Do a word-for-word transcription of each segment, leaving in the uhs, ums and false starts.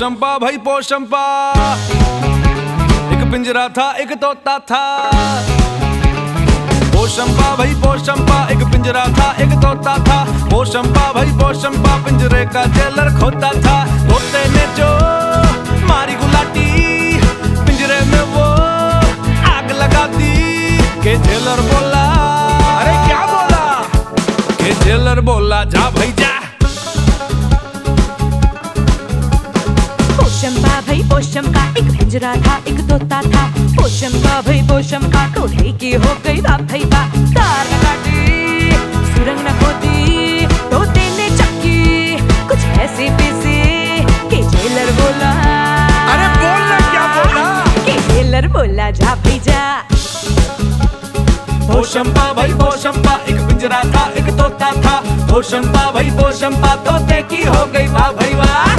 पोशंपा भाई पोशंपा, एक पिंजरा था एक तोता था। पोशंपा भाई पोशंपा, एक पिंजरा था एक तोता था। पोशंपा भाई पोशंपा, पिंजरे का जेलर खोता था। तोते ने जो मारी गुलाटी, पिंजरे में वो आग लगा दी। के जेलर बोला, अरे क्या बोला? के जेलर बोला जा भाई जा। पोशंपा भाई पोशंपा, एक पिंजरा था एक तोता था। पोशंपा भाई पोशंपा, टोले की हो गई बाप भाई बा। तार न काटी, सुरंग न खोदी, तोते ने चक्की कुछ ऐसे पैसे। के जेलर बोला, अरे बोलना क्या बोला? के जेलर बोला जा भाई जा। पोशंपा भाई पोशंपा, एक पिंजरा था एक तोता था। पोशंपा भाई पोशंपा, तोते की हो गई वाह भाई वाह।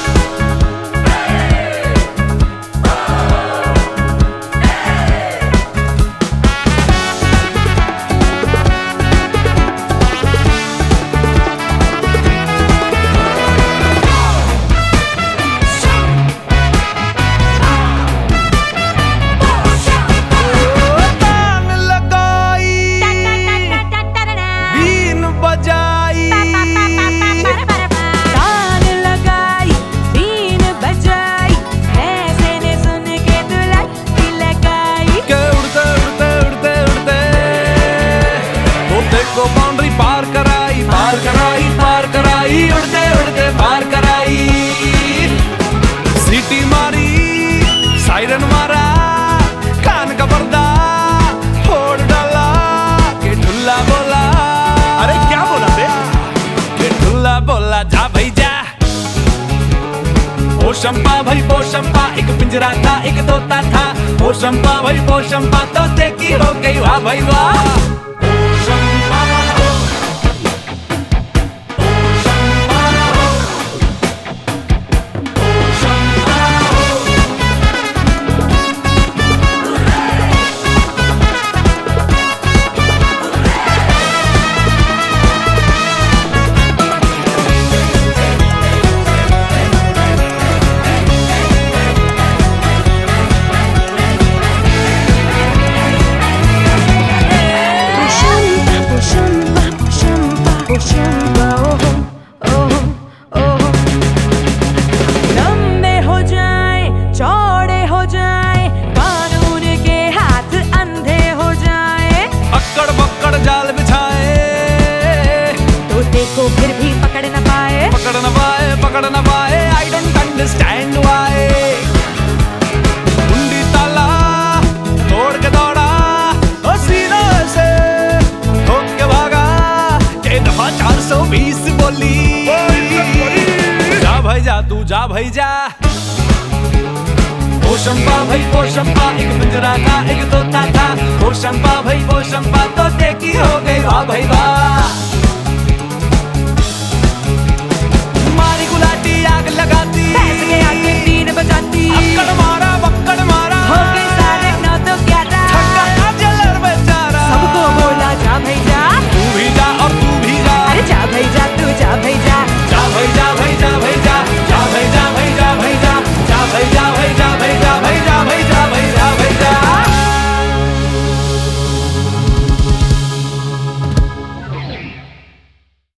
को बाउंड्री पार कराई, पार कराई, पार कराई, उड़ते उड़ते पार कराई। सीटी मारी, सायरन मारा, कान का पर्दा फोड़ डाला। के ढुल्ला बोला, अरे क्या बोला बे? के ढुल्ला बोला जा भाई जा। पोशंपा भाई पोशंपा, एक पिंजरा था एक तोता था। पोशंपा भाई पोशंपा, तोते की हो गई वाह भाई वाह। लंबे हो जाए चौड़े हो जाए, कानून के हाथ अंधे हो जाए। अक्कड़ बक्कड़ जाल बिछाए, तोते को फिर भी पकड़ न पाए, पकड़ न पाए, पकड़ न पाए। I don't understand why. कुंडी ताला तोड़ के दौड़ा, और सीना से ठोक के भागा। के दफा चार सौ बीस बोली, जा भाई जा तू जा भाई जा। पोशंपा भाई पोशंपा, एक पिंजरा था एक तोता था। पोशंपा भाई पोशंपा, तोते की हो गई वाह भाई वाह।